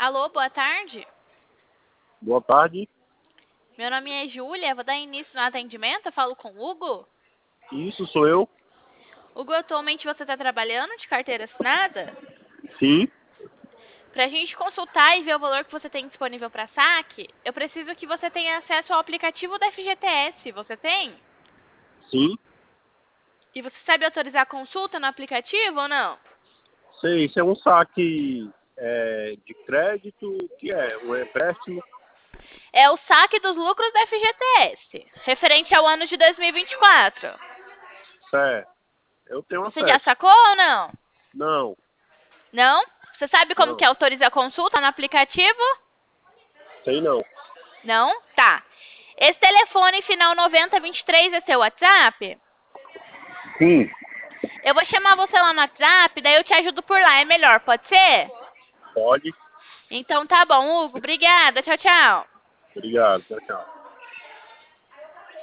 Alô, boa tarde. Boa tarde. Meu nome é Júlia, vou dar início no atendimento. Eu falo com o Hugo. Isso sou eu? Hugo, atualmente você está trabalhando de carteira assinada? Sim, Para a gente consultar e ver o valor que você tem disponível para saque, eu preciso que você tenha acesso ao aplicativo da FGTS. Você tem? sim. E você sabe autorizar a consulta no aplicativo ou não? Sei, isso é um saque de crédito, que é um empréstimo. É o saque dos lucros da FGTS, referente ao ano de 2024. Certo. Eu tenho Você já acesso. sacou ou não? Não, Não? Você sabe como que não. autoriza a consulta no aplicativo? Sei não. Não? Tá. Esse telefone final 9023 é seu WhatsApp? Sim, Eu vou chamar você lá no WhatsApp, daí eu te ajudo por lá, é melhor, pode ser? pode. Então tá bom, Hugo. Obrigada. Tchau, tchau. Obrigado. Tchau, tchau.